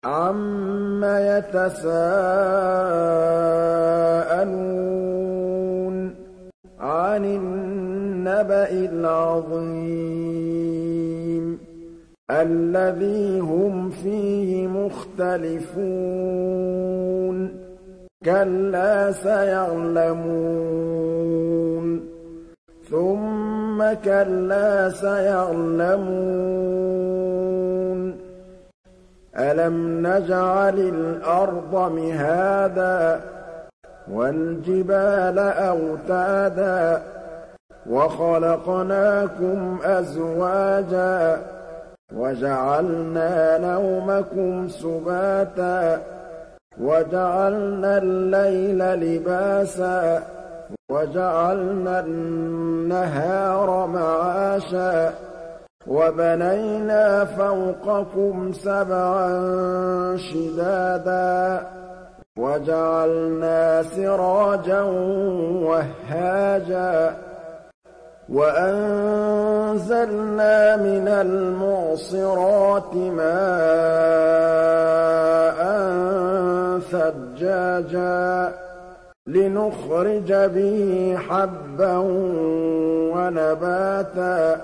عَمَّ يَتَسَاءَلُونَ عَنِ النَّبَإِ الْعَظِيمِ الَّذِي هُمْ فِيهِ مُخْتَلِفُونَ كَلَّا سَيَعْلَمُونَ ثُمَّ كَلَّا سَيَعْلَمُونَ أَلَمْ نَجْعَلِ الْأَرْضَ مِهَادًا وَالْجِبَالَ أَوْتَادًا وَخَلَقْنَاكُمْ أَزْوَاجًا وَجَعَلْنَا نَوْمَكُمْ سُبَاتًا وَجَعَلْنَا اللَّيْلَ لِبَاسًا وَجَعَلْنَا النَّهَارَ مَعَاشًا وَبَنَيْنَا فَوْقَكُمْ سَبْعًا شِدَادًا وَجَعَلْنَا سِرَاجًا وَهَّاجًا وَأَنزَلْنَا مِنَ الْمُعْصِرَاتِ مَاءً ثَجَّاجًا لِّنُخْرِجَ بِهِ حَبًّا وَنَبَاتًا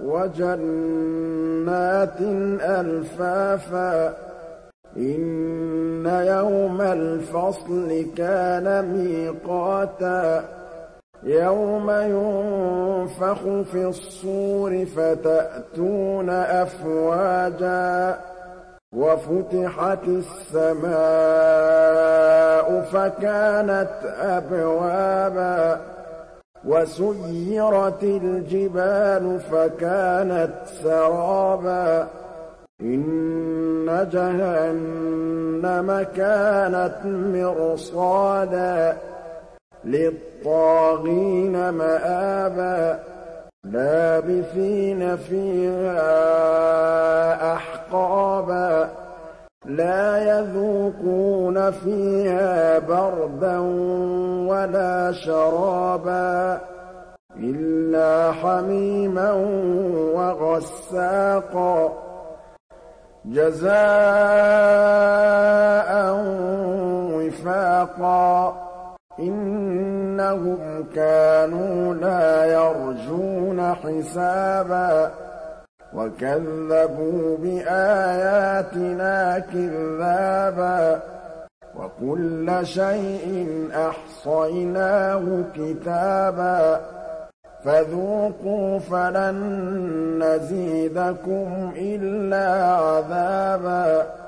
وَجَنَّاتٍ أَلْفَافًا إِنَّ يَوْمَ الْفَصْلِ كَانَ مِيقَاتًا يَوْمَ يُنفَخُ فِي الصُّورِ فَتَأْتُونَ أَفْوَاجًا وَفُتِحَتِ السَّمَاءُ فَكَانَتْ أَبْوَابًا وَسُيِّرَتِ الْجِبَالُ فَكَانَتْ سَرَابًا إِنَّ جَهَنَّمَ كَانَتْ مِرْصَادًا لِّلطَّاغِينَ مَآبًا لَّابِثِينَ فِيهَا أَحْقَابًا لَّا يَذُوقُونَ فِيهَا بَرْدًا وَلَا شَرَابًا إِلَّا حَمِيمًا وَغَسَّاقًا جَزَاءً وِفَاقًا إِنَّهُمْ كَانُوا لَا يَرْجُونَ حِسَابًا وَكَذَّبُوا بِآيَاتِنَا كِذَّابًا وَكُلَّ شَيْءٍ أَحْصَيْنَاهُ كِتَابًا فَذُوقُوا فَلَن نَّزِيدَكُمْ إِلَّا عَذَابًا